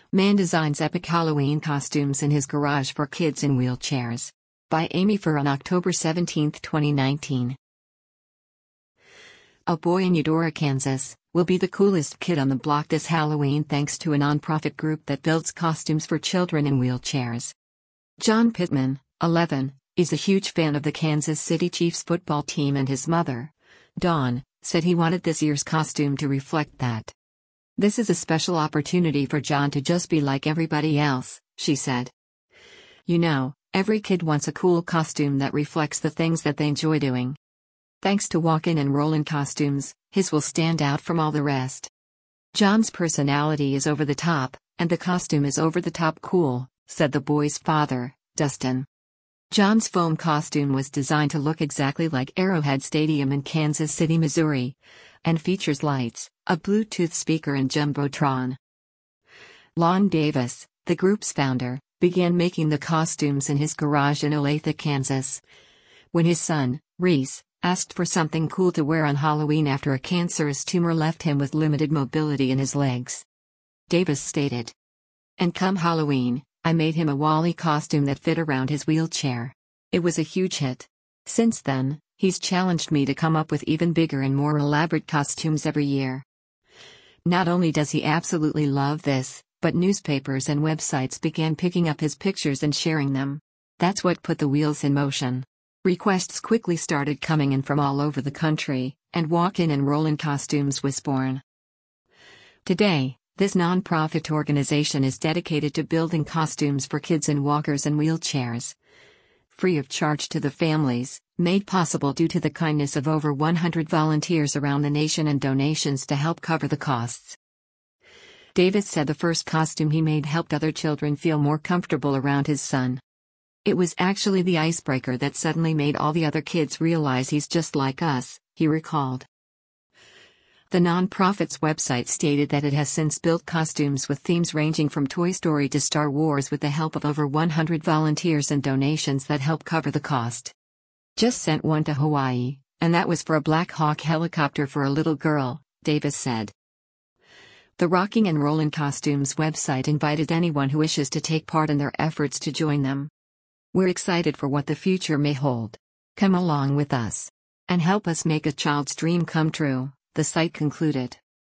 Man designs epic Halloween costumes in his garage for kids in wheelchairs. By Amy Fur on October 17, 2019. A boy in Eudora, Kansas, will be the coolest kid on the block this Halloween thanks to a nonprofit group that builds costumes for children in wheelchairs. John Pittman, 11, is a huge fan of the Kansas City Chiefs football team, and his mother, Dawn, said he wanted this year's costume to reflect that. "This is a special opportunity for John to just be like everybody else," she said. "You know, every kid wants a cool costume that reflects the things that they enjoy doing. Thanks to walk-in and roll-in costumes, his will stand out from all the rest. John's personality is over the top, and the costume is over the top cool," said the boy's father, Dustin. John's foam costume was designed to look exactly like Arrowhead Stadium in Kansas City, Missouri, and features lights, a Bluetooth speaker and Jumbotron. Lon Davis, the group's founder, began making the costumes in his garage in Olathe, Kansas, when his son, Reese, asked for something cool to wear on Halloween after a cancerous tumor left him with limited mobility in his legs. Davis stated, "And come Halloween, I made him a Wally costume that fit around his wheelchair. It was a huge hit. Since then, he's challenged me to come up with even bigger and more elaborate costumes every year." Not only does he absolutely love this, but newspapers and websites began picking up his pictures and sharing them. That's what put the wheels in motion. Requests quickly started coming in from all over the country, and walk-in and roll-in costumes was born. Today, this non-profit organization is dedicated to building costumes for kids in walkers and wheelchairs, free of charge to the families, made possible due to the kindness of over 100 volunteers around the nation and donations to help cover the costs. Davis said the first costume he made helped other children feel more comfortable around his son. "It was actually the icebreaker that suddenly made all the other kids realize he's just like us," he recalled. The nonprofit's website stated that it has since built costumes with themes ranging from Toy Story to Star Wars with the help of over 100 volunteers and donations that help cover the cost. "Just sent one to Hawaii, and that was for a Black Hawk helicopter for a little girl," Davis said. The Rocking and Rollin' Costumes website invited anyone who wishes to take part in their efforts to join them. "We're excited for what the future may hold. Come along with us and help us make a child's dream come true," the site concluded.